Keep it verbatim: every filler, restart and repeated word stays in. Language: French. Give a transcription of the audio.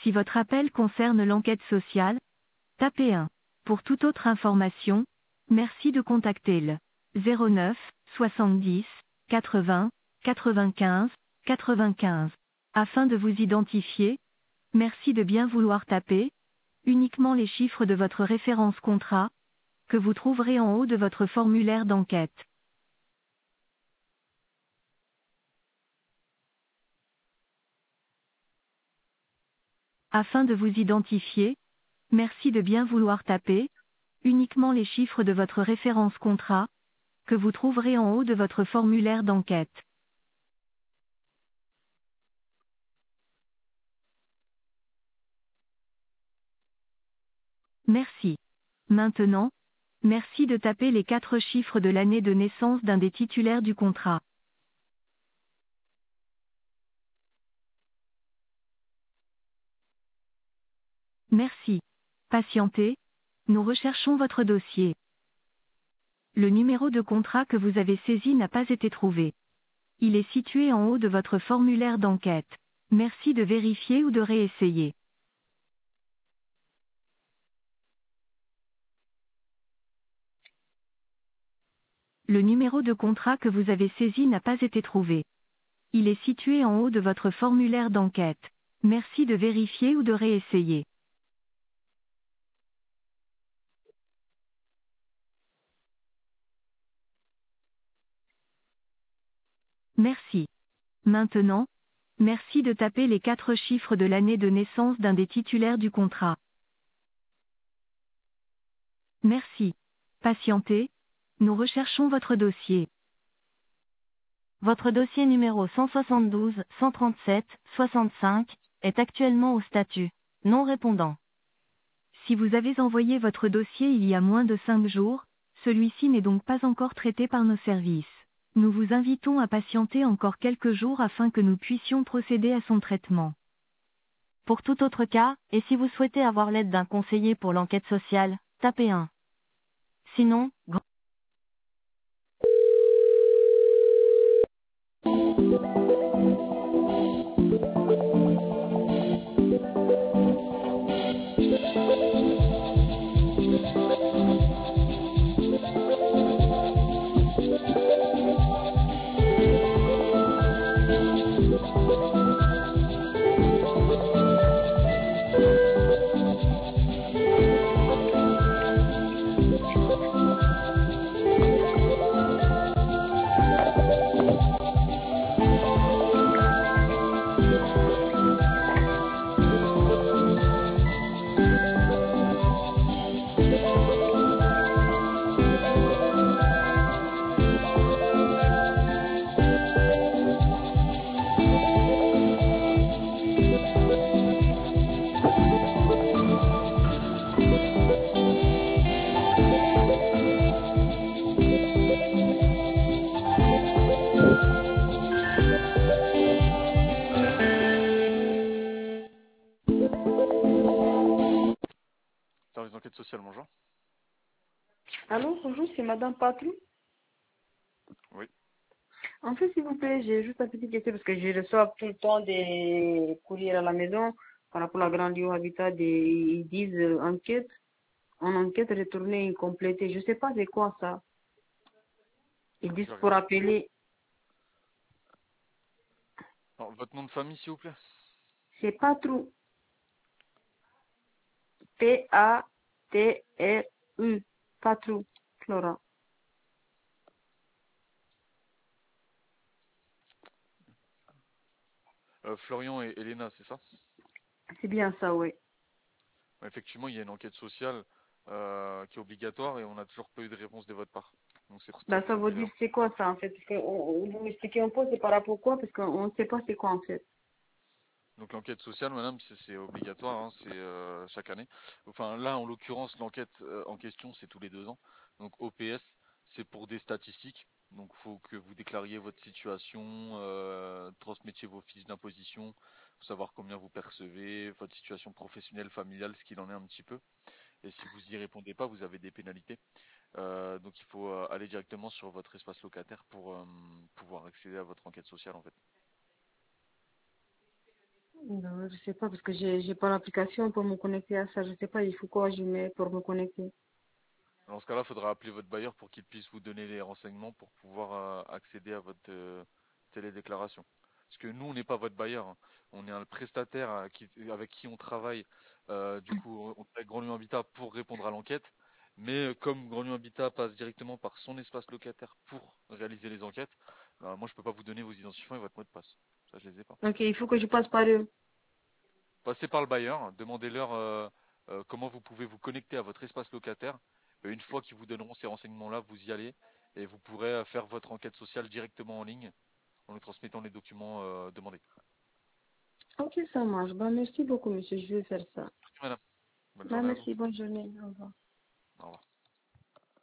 Si votre appel concerne l'enquête sociale, tapez un. Pour toute autre information, merci de contacter le zéro neuf soixante-dix quatre-vingts quatre-vingt-quinze quatre-vingt-quinze. Afin de vous identifier, merci de bien vouloir taper uniquement les chiffres de votre référence contrat, que vous trouverez en haut de votre formulaire d'enquête. Afin de vous identifier, merci de bien vouloir taper uniquement les chiffres de votre référence contrat, que vous trouverez en haut de votre formulaire d'enquête. Merci. Maintenant, merci de taper les quatre chiffres de l'année de naissance d'un des titulaires du contrat. Merci. Patientez, nous recherchons votre dossier. Le numéro de contrat que vous avez saisi n'a pas été trouvé. Il est situé en haut de votre formulaire d'enquête. Merci de vérifier ou de réessayer. Le numéro de contrat que vous avez saisi n'a pas été trouvé. Il est situé en haut de votre formulaire d'enquête. Merci de vérifier ou de réessayer. Merci. Maintenant, merci de taper les quatre chiffres de l'année de naissance d'un des titulaires du contrat. Merci. Patientez, nous recherchons votre dossier. Votre dossier numéro cent soixante-douze cent trente-sept soixante-cinq est actuellement au statut non répondant. Si vous avez envoyé votre dossier il y a moins de cinq jours, celui-ci n'est donc pas encore traité par nos services. Nous vous invitons à patienter encore quelques jours afin que nous puissions procéder à son traitement. Pour tout autre cas, et si vous souhaitez avoir l'aide d'un conseiller pour l'enquête sociale, tapez un. Sinon, grand- Service d'enquête sociale, bonjour. Allô, bonjour, c'est Madame Patrou. Oui. En fait, s'il vous plaît, j'ai juste une petite question parce que je reçois tout le temps des courriers à la maison par rapport à la Grande Lyon Habitat. Des, ils disent euh, enquête, en enquête retournée incomplétée. Je sais pas c'est quoi ça. Ils Alors, je disent vais pour regarder. appeler, Alors, votre nom de famille, s'il vous plaît. c'est Patrou. P A T R U. Patrou, Flora. Euh, Florian et Elena, c'est ça? C'est bien ça, oui. Effectivement, il y a une enquête sociale euh, qui est obligatoire et on n'a toujours pas eu de réponse de votre part. Donc c'est pour ça Ben, que ça ça me veut fait dire un... c'est quoi ça en fait? Parce que on- on- vous m'expliquez un peu, c'est par rapport à quoi? Parce qu'on ne sait pas c'est quoi en fait. Donc l'enquête sociale, madame, c'est c'est obligatoire, hein, c'est euh, chaque année. Enfin là, en l'occurrence, l'enquête euh, en question, c'est tous les deux ans. Donc O P S, c'est pour des statistiques. Donc il faut que vous déclariez votre situation, euh, transmettiez vos fiches d'imposition, faut savoir combien vous percevez, votre situation professionnelle, familiale, ce qu'il en est un petit peu. Et si vous y répondez pas, vous avez des pénalités. Euh, donc il faut euh, aller directement sur votre espace locataire pour euh, pouvoir accéder à votre enquête sociale en fait. Non, je sais pas parce que j'ai j'ai pas l'application pour me connecter à ça. Je sais pas, il faut quoi je mets pour me connecter. Dans ce cas-là, il faudra appeler votre bailleur pour qu'il puisse vous donner les renseignements pour pouvoir euh, accéder à votre euh, télédéclaration. Parce que nous, on n'est pas votre bailleur, hein. On est un prestataire à qui- avec qui on travaille. Euh, du coup, on travaille avec Grand Lyon Habitat pour répondre à l'enquête. Mais euh, comme Grand Lyon Habitat passe directement par son espace locataire pour réaliser les enquêtes, bah, moi, je peux pas vous donner vos identifiants et votre mot de passe. Ça, je les ai pas. Ok, il faut que je passe par eux. Passez par le bailleur, demandez-leur euh, euh, comment vous pouvez vous connecter à votre espace locataire. Et une fois qu'ils vous donneront ces renseignements-là, vous y allez et vous pourrez euh, faire votre enquête sociale directement en ligne en nous transmettant les documents euh, demandés. Ok, ça marche. Bah, merci beaucoup, monsieur. Je vais faire ça. Merci madame. Bonne Bah, journée à vous. merci. Bonne journée. Au revoir. Au revoir.